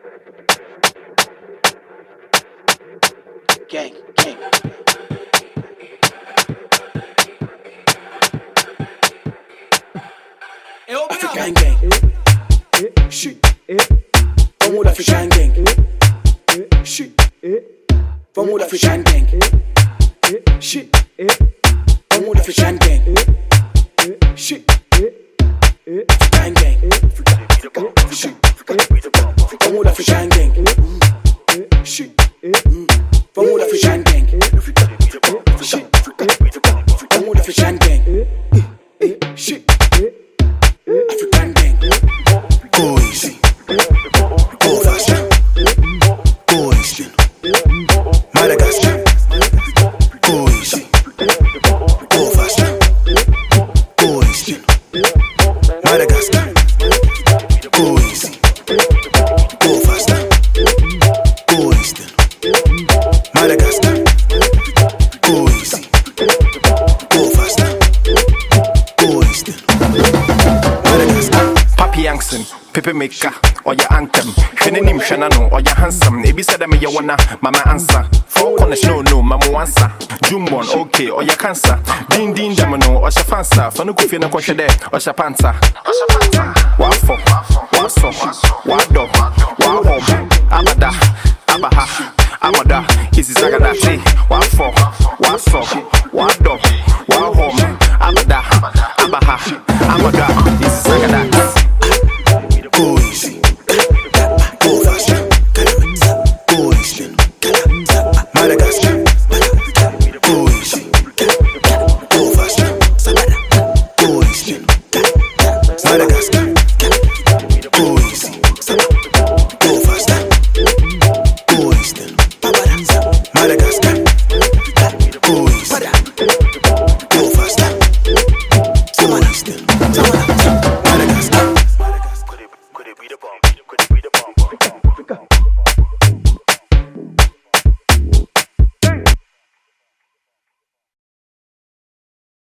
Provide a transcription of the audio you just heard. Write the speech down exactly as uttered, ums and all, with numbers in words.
Gang, gang. African gang. Shit. From with African gang. Shit. From with African gang. Shit. From with African gang. Shit. African gang. Shit. From with African gang. Shit. From with African gang. Shit. From with African gang. Shit. African gang. Go easy. Go faster. Go easy. Madagascar. Go easy. Go faster. Go easy. Madagascar. Go easy. Go faster. Go easy. Madagascar. Go easy. Go faster. Go easy. Madagascar. Papi Yankson, Pepe Maker, or your anthem. Fenim Shanano, or your handsome. Ebi said I may you wanna, mama answer. Four corners, no, no, mama answer. Jumbon, okay, or your cancer. Din Din Damano, or Shafansa. Fanukufina Koshade, or Shapanta. Wafo, Waso, Wado, Wahom, Abada, Abaha, Amada, Kizizagati, Wafo, Waso, Wado, Wahom, Abada, Abaha, Amada, Kizizagati.